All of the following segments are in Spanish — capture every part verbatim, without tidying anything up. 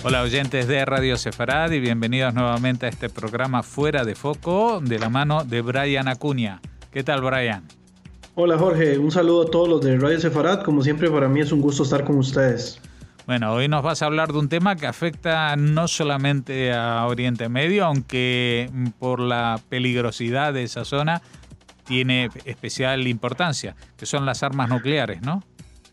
Hola oyentes de Radio Sefarad y bienvenidos nuevamente a este programa Fuera de Foco de la mano de Brian Acuña. ¿Qué tal, Brian? Hola Jorge, un saludo a todos los de Radio Sefarad. Como siempre, para mí es un gusto estar con ustedes. Bueno, hoy nos vas a hablar de un tema que afecta no solamente a Oriente Medio, aunque por la peligrosidad de esa zona tiene especial importancia, que son las armas nucleares, ¿no?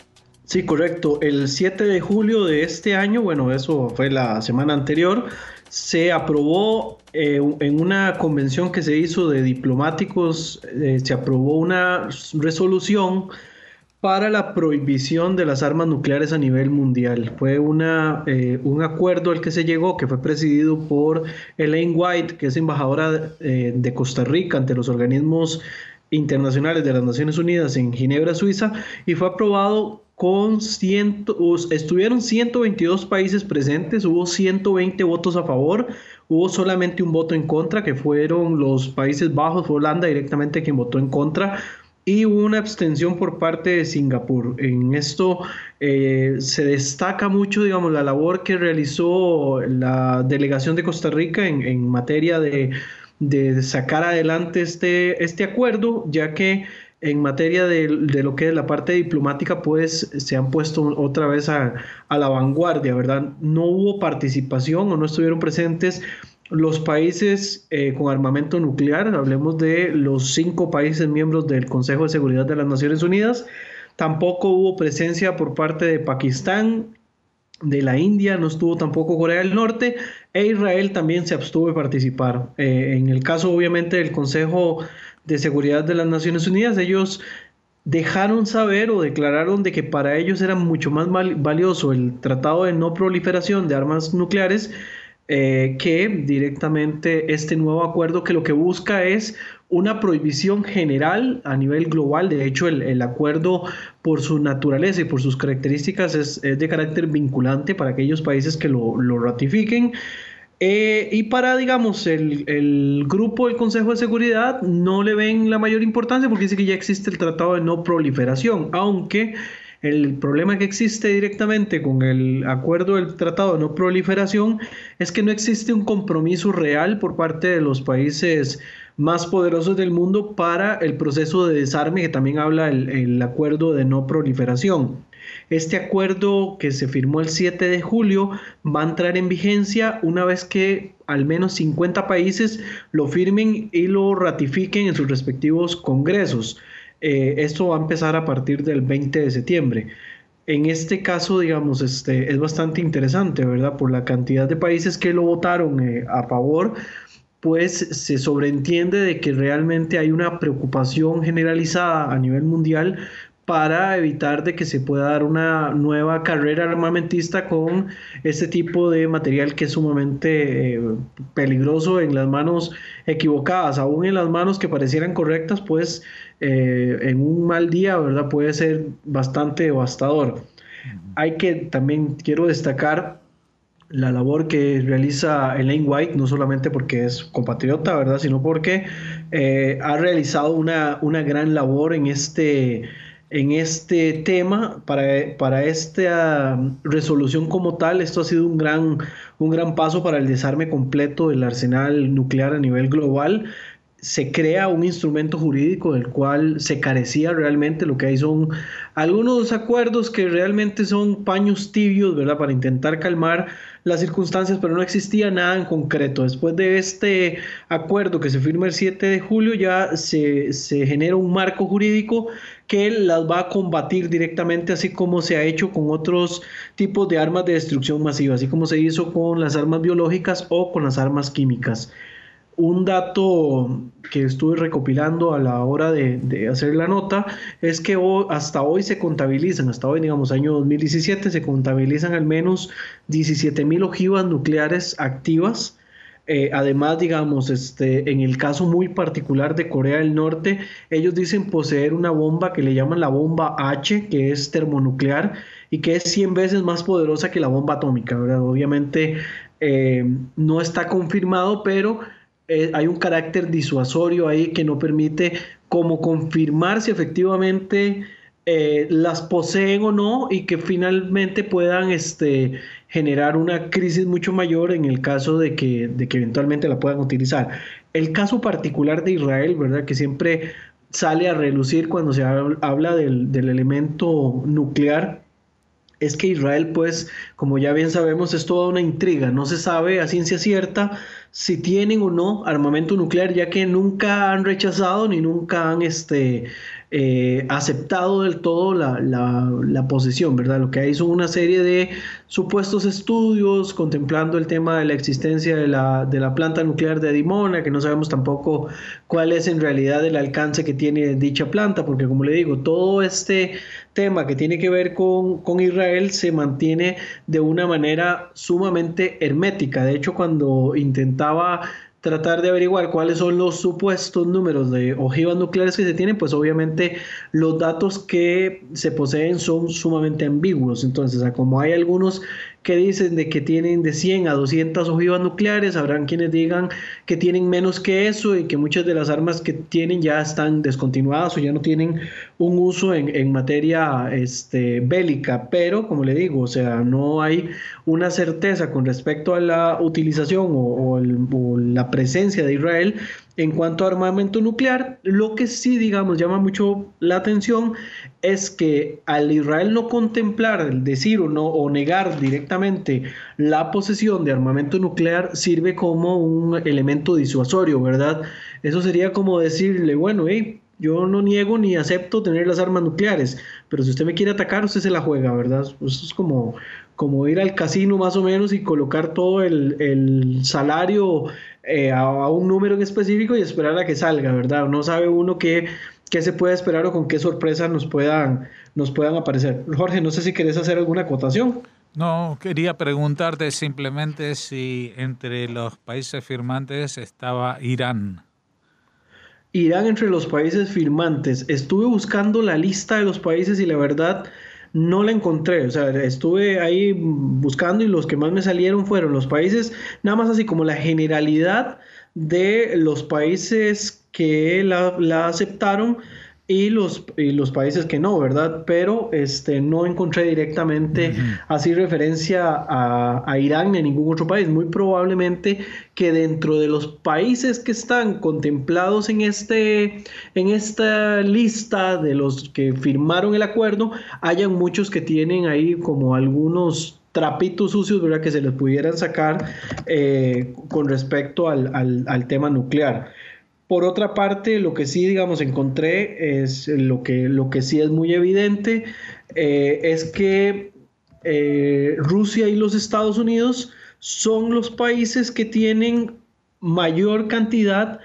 Sí, correcto. El siete de julio de este año, bueno, eso fue la semana anterior, se aprobó eh, en una convención que se hizo de diplomáticos, eh, se aprobó una resolución para la prohibición de las armas nucleares a nivel mundial. Fue una, eh, un acuerdo al que se llegó, que fue presidido por Elaine White, que es embajadora eh, de Costa Rica ante los organismos internacionales de las Naciones Unidas en Ginebra, Suiza, y fue aprobado con ciento, estuvieron ciento veintidós países presentes, hubo ciento veinte votos a favor, hubo solamente un voto en contra, que fueron los Países Bajos, fue Holanda directamente quien votó en contra, y hubo una abstención por parte de Singapur. En esto eh, se destaca mucho, digamos, la labor que realizó la delegación de Costa Rica en, en materia de, de sacar adelante este, este acuerdo, ya que en materia de, de lo que es la parte diplomática, pues se han puesto otra vez a, a la vanguardia, ¿verdad? No hubo participación o no estuvieron presentes los países eh, con armamento nuclear, hablemos de los cinco países miembros del Consejo de Seguridad de las Naciones Unidas. Tampoco hubo presencia por parte de Pakistán, de la India, no estuvo tampoco Corea del Norte, e Israel también se abstuvo de participar. Eh, en el caso, obviamente, del Consejo de Seguridad de las Naciones Unidas, ellos dejaron saber o declararon de que para ellos era mucho más valioso el Tratado de No Proliferación de Armas Nucleares eh, que directamente este nuevo acuerdo, que lo que busca es una prohibición general a nivel global. De hecho, el, el acuerdo, por su naturaleza y por sus características, es, es de carácter vinculante para aquellos países que lo, lo ratifiquen. Eh, y para, digamos, el, el grupo del Consejo de Seguridad no le ven la mayor importancia porque dice que ya existe el Tratado de No Proliferación, aunque el problema que existe directamente con el acuerdo del Tratado de No Proliferación es que no existe un compromiso real por parte de los países más poderosos del mundo para el proceso de desarme, que también habla el, el acuerdo de no proliferación. Este acuerdo, que se firmó el siete de julio, va a entrar en vigencia una vez que al menos cincuenta países lo firmen y lo ratifiquen en sus respectivos congresos. Eh, esto va a empezar a partir del veinte de septiembre. En este caso, digamos, este, es bastante interesante, ¿verdad? Por la cantidad de países que lo votaron eh, a favor, pues se sobreentiende de que realmente hay una preocupación generalizada a nivel mundial para evitar de que se pueda dar una nueva carrera armamentista con este tipo de material que es sumamente eh, peligroso en las manos equivocadas, aún en las manos que parecieran correctas, pues eh, en un mal día, ¿verdad? Puede ser bastante devastador. Uh-huh. Hay que también, quiero destacar la labor que realiza Elaine White, no solamente porque es compatriota, ¿verdad? Sino porque eh, ha realizado una, una gran labor en este en este tema, para, para esta resolución como tal. Esto ha sido un gran, un gran paso para el desarme completo del arsenal nuclear a nivel global. Se crea un instrumento jurídico del cual se carecía realmente. Lo que hay son algunos acuerdos que realmente son paños tibios, ¿verdad?, para intentar calmar las circunstancias, pero no existía nada en concreto. Después de este acuerdo que se firma el siete de julio, ya se, se genera un marco jurídico que las va a combatir directamente, así como se ha hecho con otros tipos de armas de destrucción masiva, así como se hizo con las armas biológicas o con las armas químicas. Un dato que estuve recopilando a la hora de, de hacer la nota es que hoy, hasta hoy se contabilizan, hasta hoy, digamos, año dos mil diecisiete, se contabilizan al menos diecisiete mil ojivas nucleares activas. Eh, además, digamos, este, en el caso muy particular de Corea del Norte, ellos dicen poseer una bomba que le llaman la bomba H, que es termonuclear y que es cien veces más poderosa que la bomba atómica, ¿verdad? Obviamente eh, no está confirmado, pero Eh, hay un carácter disuasorio ahí que no permite como confirmar si efectivamente eh, las poseen o no y que finalmente puedan este, generar una crisis mucho mayor en el caso de que, de que eventualmente la puedan utilizar. El caso particular de Israel, ¿verdad? Que siempre sale a relucir cuando se habla del, del elemento nuclear, es que Israel, pues, como ya bien sabemos, es toda una intriga. No se sabe a ciencia cierta si tienen o no armamento nuclear, ya que nunca han rechazado ni nunca han este, eh, aceptado del todo la, la, la posesión, ¿verdad? Lo que hay son una serie de supuestos estudios contemplando el tema de la existencia de la, de la planta nuclear de Dimona, que no sabemos tampoco cuál es en realidad el alcance que tiene dicha planta, porque como le digo, todo este tema que tiene que ver con, con Israel se mantiene de una manera sumamente hermética. De hecho, cuando intentaba tratar de averiguar cuáles son los supuestos números de ojivas nucleares que se tienen, pues obviamente los datos que se poseen son sumamente ambiguos. Entonces, como hay algunos que dicen de que tienen de cien a doscientas ojivas nucleares, habrán quienes digan que tienen menos que eso y que muchas de las armas que tienen ya están descontinuadas o ya no tienen un uso en, en materia este, bélica, pero como le digo, o sea, no hay una certeza con respecto a la utilización o, o, el, o la presencia de Israel en cuanto a armamento nuclear. Lo que sí, digamos, llama mucho la atención es que al Israel no contemplar, decir o, no, o negar directamente la posesión de armamento nuclear, sirve como un elemento disuasorio, ¿verdad? Eso sería como decirle, bueno, hey, yo no niego ni acepto tener las armas nucleares, pero si usted me quiere atacar, usted se la juega, ¿verdad? Eso es como, como ir al casino más o menos y colocar todo el, el salario eh, a, a un número en específico y esperar a que salga, ¿verdad? No sabe uno qué, qué se puede esperar o con qué sorpresas nos puedan, nos puedan aparecer. Jorge, no sé si querés hacer alguna acotación. No, quería preguntarte simplemente si entre los países firmantes estaba Irán. Irán entre los países firmantes. Estuve buscando la lista de los países y la verdad no la encontré. O sea, estuve ahí buscando y los que más me salieron fueron los países, nada más así como la generalidad de los países que la, la aceptaron y los, y los países que no, ¿verdad? Pero este, no encontré directamente uh-huh. así referencia a, a Irán ni a ningún otro país. Muy probablemente que dentro de los países que están contemplados en, este, en esta lista de los que firmaron el acuerdo, hayan muchos que tienen ahí como algunos trapitos sucios, ¿verdad?, que se les pudieran sacar eh, con respecto al, al, al tema nuclear. Por otra parte, lo que sí, digamos, encontré es lo que, lo que sí es muy evidente, eh, es que eh, Rusia y los Estados Unidos son los países que tienen mayor cantidad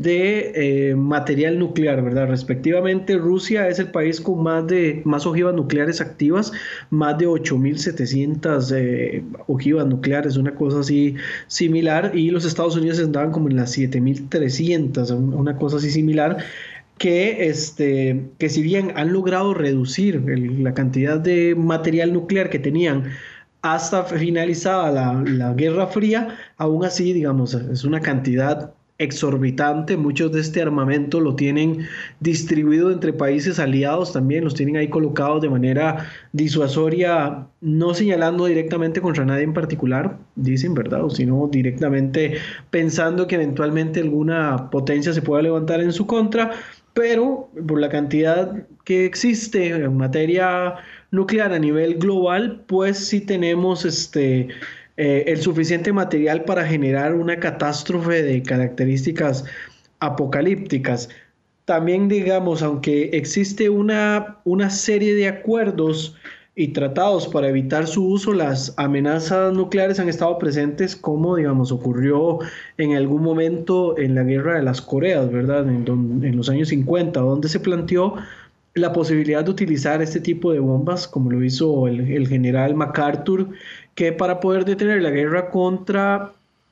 de eh, material nuclear, ¿verdad? Respectivamente, Rusia es el país con más de más ojivas nucleares activas, más de ocho mil setecientas eh, ojivas nucleares, una cosa así similar, y los Estados Unidos andaban como en las siete mil trescientas, una cosa así similar, que, este, que si bien han logrado reducir el, la cantidad de material nuclear que tenían hasta finalizada la, la Guerra Fría, aún así, digamos, es una cantidad exorbitante. Muchos de este armamento lo tienen distribuido entre países aliados también, los tienen ahí colocados de manera disuasoria, no señalando directamente contra nadie en particular, dicen, ¿verdad?, o sino directamente pensando que eventualmente alguna potencia se pueda levantar en su contra, pero por la cantidad que existe en materia nuclear a nivel global, pues sí tenemos este Eh, el suficiente material para generar una catástrofe de características apocalípticas. También, digamos, aunque existe una, una serie de acuerdos y tratados para evitar su uso, las amenazas nucleares han estado presentes, como, digamos, ocurrió en algún momento en la Guerra de las Coreas, ¿verdad?, en, don, en los años cincuenta, donde se planteó la posibilidad de utilizar este tipo de bombas, como lo hizo el, el general MacArthur, que para poder detener la guerra contra,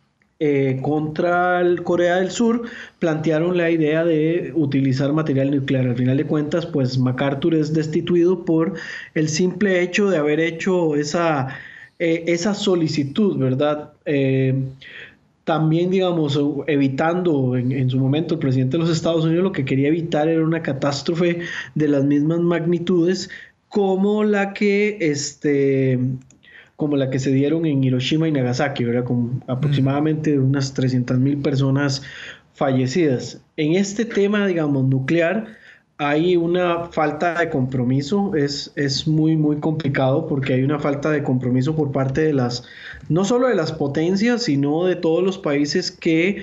eh, contra el Corea del Sur, plantearon la idea de utilizar material nuclear. Al final de cuentas, pues MacArthur es destituido por el simple hecho de haber hecho esa, eh, esa solicitud, ¿verdad? Eh, también, digamos, evitando en, en su momento el presidente de los Estados Unidos lo que quería evitar era una catástrofe de las mismas magnitudes como la que este como la que se dieron en Hiroshima y Nagasaki, ¿verdad? Con aproximadamente unas trescientas mil personas fallecidas. En este tema, digamos, nuclear, hay una falta de compromiso, es, es muy, muy complicado porque hay una falta de compromiso por parte de las, no solo de las potencias, sino de todos los países que,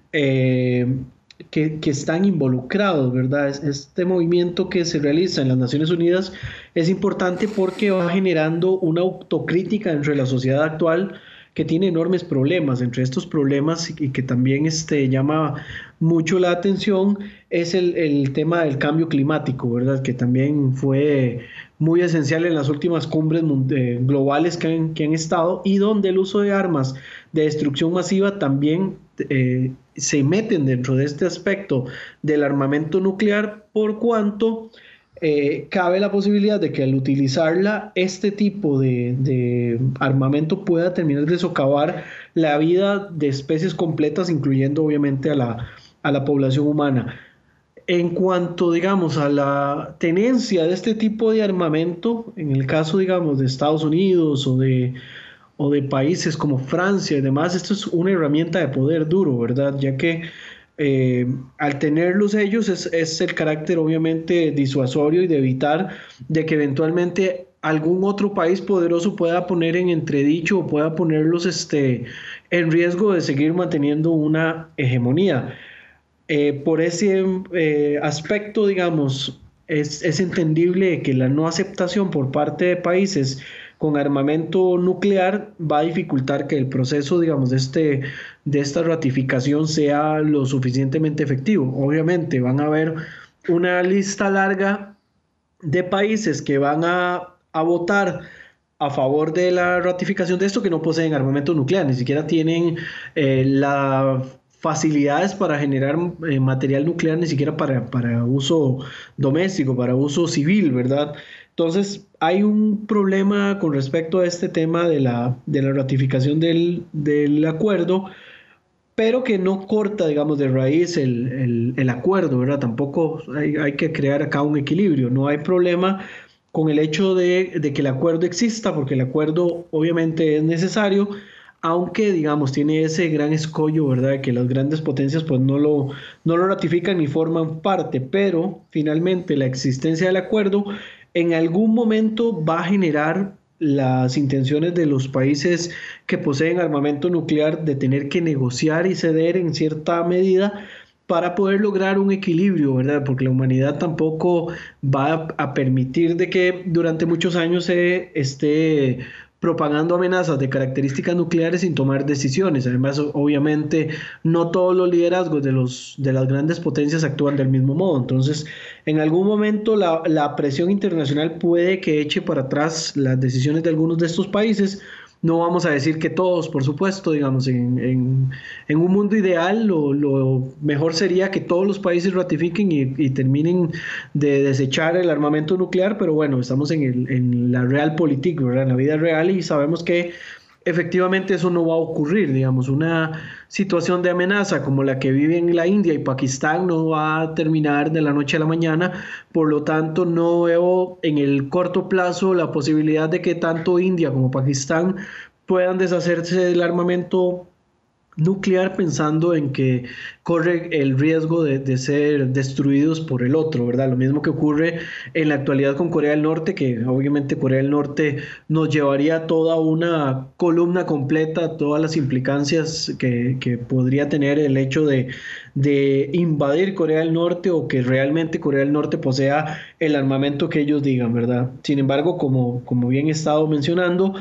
eh, que, que están involucrados, ¿verdad? Este movimiento que se realiza en las Naciones Unidas es importante porque va generando una autocrítica entre la sociedad actual que tiene enormes problemas. Entre estos problemas y que también este, llama mucho la atención es el, el tema del cambio climático, ¿verdad? Que también fue muy esencial en las últimas cumbres eh, globales que han, que han estado y donde el uso de armas de destrucción masiva también eh, se meten dentro de este aspecto del armamento nuclear, por cuanto Eh, cabe la posibilidad de que al utilizarla, este tipo de, de armamento pueda terminar de socavar la vida de especies completas, incluyendo obviamente a la, a la población humana. En cuanto, digamos, a la tenencia de este tipo de armamento, en el caso, digamos, de Estados Unidos o de, o de países como Francia y demás, esto es una herramienta de poder duro, ¿verdad? Ya que Eh, al tenerlos ellos es, es el carácter obviamente disuasorio y de evitar de que eventualmente algún otro país poderoso pueda poner en entredicho o pueda ponerlos este, en riesgo de seguir manteniendo una hegemonía. Eh, por ese eh, aspecto, digamos, es, es entendible que la no aceptación por parte de países con armamento nuclear va a dificultar que el proceso, digamos, de, este, de esta ratificación sea lo suficientemente efectivo. Obviamente van a haber una lista larga de países que van a, a votar a favor de la ratificación de esto que no poseen armamento nuclear, ni siquiera tienen eh, las facilidades para generar eh, material nuclear, ni siquiera para, para uso doméstico, para uso civil, ¿verdad? Entonces, hay un problema con respecto a este tema de la, de la ratificación del, del acuerdo, pero que no corta, digamos, de raíz el, el, el acuerdo, ¿verdad? Tampoco hay, hay que crear acá un equilibrio. No hay problema con el hecho de, de que el acuerdo exista, porque el acuerdo obviamente es necesario, aunque, digamos, tiene ese gran escollo, ¿verdad? Que las grandes potencias pues no lo, no lo ratifican ni forman parte, pero finalmente la existencia del acuerdo en algún momento va a generar las intenciones de los países que poseen armamento nuclear de tener que negociar y ceder en cierta medida para poder lograr un equilibrio, ¿verdad? Porque la humanidad tampoco va a permitir de que durante muchos años se esté propagando amenazas de características nucleares sin tomar decisiones. Además, obviamente, no todos los liderazgos de, los, de las grandes potencias actúan del mismo modo. Entonces, en algún momento la, la presión internacional puede que eche para atrás las decisiones de algunos de estos países. No vamos a decir que todos, por supuesto, digamos, en, en, en un mundo ideal lo, lo mejor sería que todos los países ratifiquen y, y terminen de desechar el armamento nuclear, pero bueno, estamos en, el, en la realpolitik, ¿verdad? En la vida real, y sabemos que efectivamente eso no va a ocurrir, digamos, una situación de amenaza como la que viven la India y Pakistán no va a terminar de la noche a la mañana, por lo tanto no veo en el corto plazo la posibilidad de que tanto India como Pakistán puedan deshacerse del armamento nuclear pensando en que corre el riesgo de, de ser destruidos por el otro, ¿verdad? Lo mismo que ocurre en la actualidad con Corea del Norte, que obviamente Corea del Norte nos llevaría toda una columna completa, todas las implicancias que, que podría tener el hecho de, de invadir Corea del Norte o que realmente Corea del Norte posea el armamento que ellos digan, ¿verdad? Sin embargo, como, como bien he estado mencionando,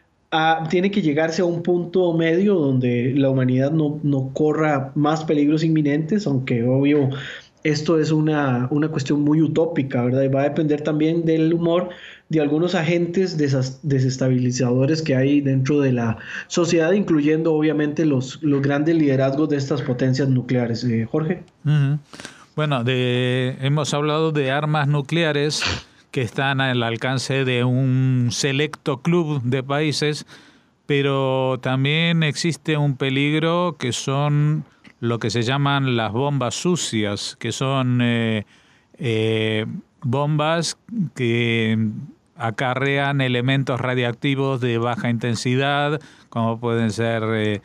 Ah, tiene que llegarse a un punto medio donde la humanidad no, no corra más peligros inminentes, aunque obvio esto es una, una cuestión muy utópica, ¿verdad? Y va a depender también del humor de algunos agentes desas, desestabilizadores que hay dentro de la sociedad, incluyendo obviamente los, los grandes liderazgos de estas potencias nucleares. Eh, Jorge. Uh-huh. Bueno, de, hemos hablado de armas nucleares que están al alcance de un selecto club de países, pero también existe un peligro que son lo que se llaman las bombas sucias, que son eh, eh, bombas que acarrean elementos radiactivos de baja intensidad, como pueden ser eh,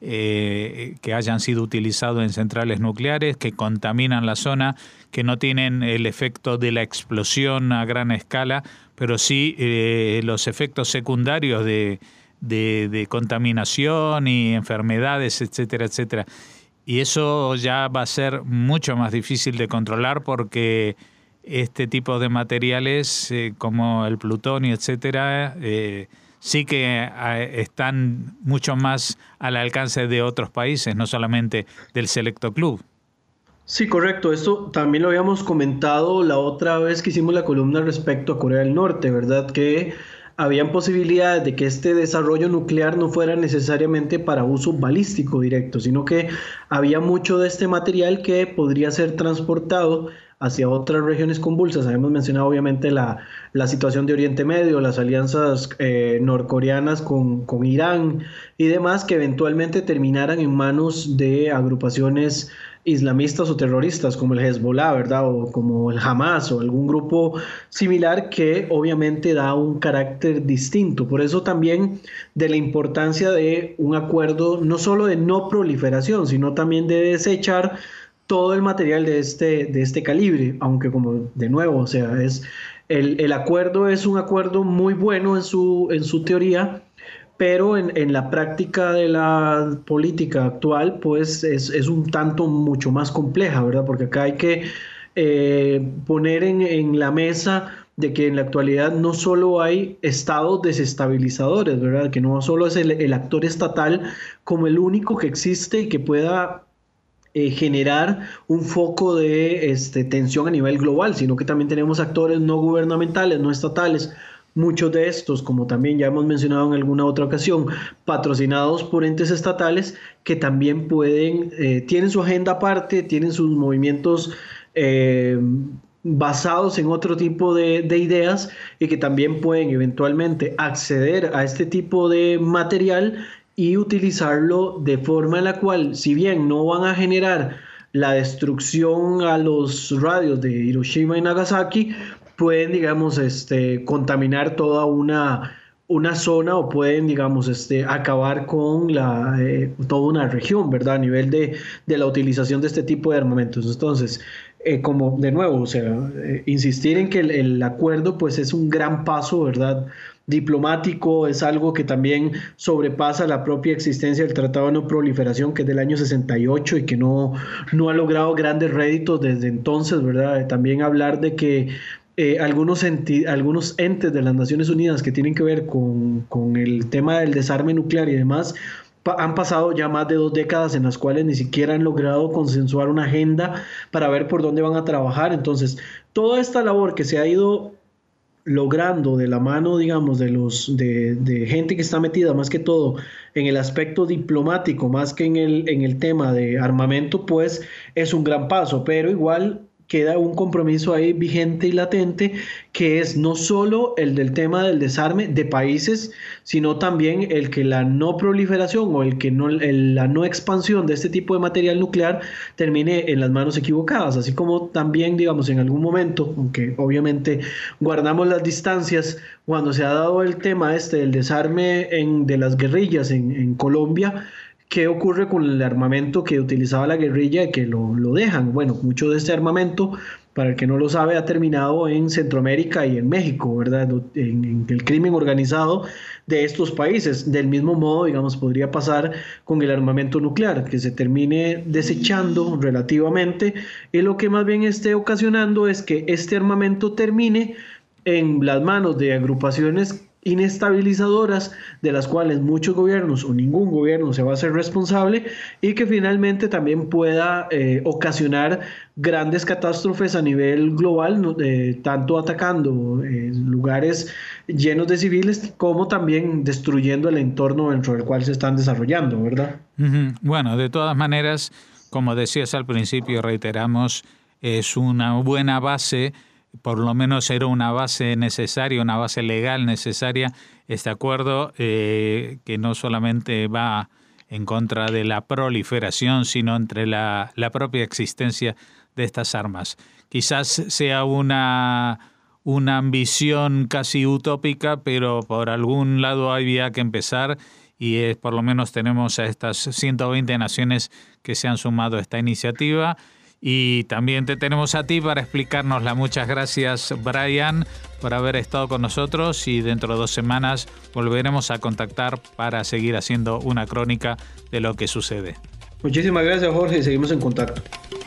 eh, que hayan sido utilizados en centrales nucleares, que contaminan la zona, que no tienen el efecto de la explosión a gran escala, pero sí eh, los efectos secundarios de, de, de contaminación y enfermedades, etcétera, etcétera. Y eso ya va a ser mucho más difícil de controlar porque este tipo de materiales eh, como el plutonio, etcétera, eh, sí que eh, están mucho más al alcance de otros países, no solamente del selecto club. Sí, correcto. Esto también lo habíamos comentado la otra vez que hicimos la columna respecto a Corea del Norte, ¿verdad? Que habían posibilidades de que este desarrollo nuclear no fuera necesariamente para uso balístico directo, sino que había mucho de este material que podría ser transportado hacia otras regiones convulsas. Habíamos mencionado obviamente la, la situación de Oriente Medio, las alianzas eh, norcoreanas con, con Irán y demás, que eventualmente terminaran en manos de agrupaciones islamistas o terroristas como el Hezbollah, ¿verdad? O como el Hamas o algún grupo similar que obviamente da un carácter distinto. Por eso también de la importancia de un acuerdo no solo de no proliferación, sino también de desechar todo el material de este, de este calibre, aunque como de nuevo, o sea, es el, el acuerdo es un acuerdo muy bueno en su, en su teoría, pero en, en la práctica de la política actual, pues es, es un tanto mucho más compleja, ¿verdad? Porque acá hay que eh, poner en, en la mesa de que en la actualidad no solo hay estados desestabilizadores, ¿verdad? Que no solo es el, el actor estatal como el único que existe y que pueda Eh, generar un foco de este, tensión a nivel global, sino que también tenemos actores no gubernamentales, no estatales, muchos de estos, como también ya hemos mencionado en alguna otra ocasión, patrocinados por entes estatales que también pueden, eh, tienen su agenda aparte, tienen sus movimientos eh, basados en otro tipo de, de ideas y que también pueden eventualmente acceder a este tipo de material y utilizarlo de forma en la cual, si bien no van a generar la destrucción a los radios de Hiroshima y Nagasaki, pueden, digamos, este, contaminar toda una, una zona o pueden, digamos, este, acabar con la, eh, toda una región, ¿verdad? A nivel de, de la utilización de este tipo de armamentos. Entonces, eh, como de nuevo, o sea, eh, insistir en que el, el acuerdo, pues, es un gran paso, ¿verdad?, diplomático, es algo que también sobrepasa la propia existencia del Tratado de No Proliferación, que es del año sesenta y ocho y que no, no ha logrado grandes réditos desde entonces, ¿verdad? También hablar de que eh, algunos, enti algunos entes de las Naciones Unidas que tienen que ver con, con el tema del desarme nuclear y demás, pa han pasado ya más de dos décadas en las cuales ni siquiera han logrado consensuar una agenda para ver por dónde van a trabajar. Entonces, toda esta labor que se ha ido logrando de la mano, digamos, de los de, de gente que está metida más que todo en el aspecto diplomático, más que en el, en el tema de armamento, pues es un gran paso, pero igual queda un compromiso ahí vigente y latente, que es no solo el del tema del desarme de países, sino también el que la no proliferación o el que no, el, la no expansión de este tipo de material nuclear termine en las manos equivocadas, así como también, digamos, en algún momento, aunque obviamente guardamos las distancias, cuando se ha dado el tema este del desarme en, de las guerrillas en, en Colombia. ¿Qué ocurre con el armamento que utilizaba la guerrilla y que lo, lo dejan? Bueno, mucho de este armamento, para el que no lo sabe, ha terminado en Centroamérica y en México, ¿verdad? En, en el crimen organizado de estos países. Del mismo modo, digamos, podría pasar con el armamento nuclear, que se termine desechando relativamente, y lo que más bien esté ocasionando es que este armamento termine en las manos de agrupaciones inestabilizadoras de las cuales muchos gobiernos o ningún gobierno se va a hacer responsable y que finalmente también pueda eh, ocasionar grandes catástrofes a nivel global, eh, tanto atacando eh, lugares llenos de civiles como también destruyendo el entorno dentro del cual se están desarrollando, ¿verdad? Uh-huh. Bueno, de todas maneras, como decías al principio, reiteramos, es una buena base. Por lo menos era una base necesaria, una base legal necesaria este acuerdo eh, que no solamente va en contra de la proliferación, sino entre la, la propia existencia de estas armas. Quizás sea una, una ambición casi utópica, pero por algún lado había que empezar, y es, por lo menos tenemos a estas ciento veinte naciones que se han sumado a esta iniciativa. Y también te tenemos a ti para explicárnosla. Muchas gracias, Brian, por haber estado con nosotros, y dentro de dos semanas volveremos a contactar para seguir haciendo una crónica de lo que sucede. Muchísimas gracias, Jorge, y seguimos en contacto.